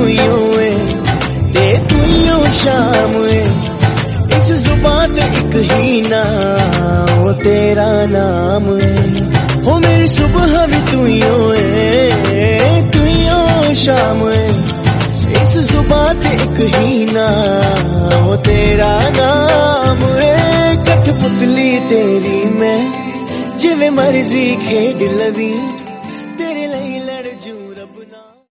यूं है ते तू यूं शाम है। इस जुबान ते एक ही ना वो तेरा नाम है। हो मेरी सुबह भी तू यूं है, तू यूं शाम है। इस जुबान ते एक ही ना वो तेरा नाम है। कठपुतली तेरी मैं जिवें मर्जी खेड लवी।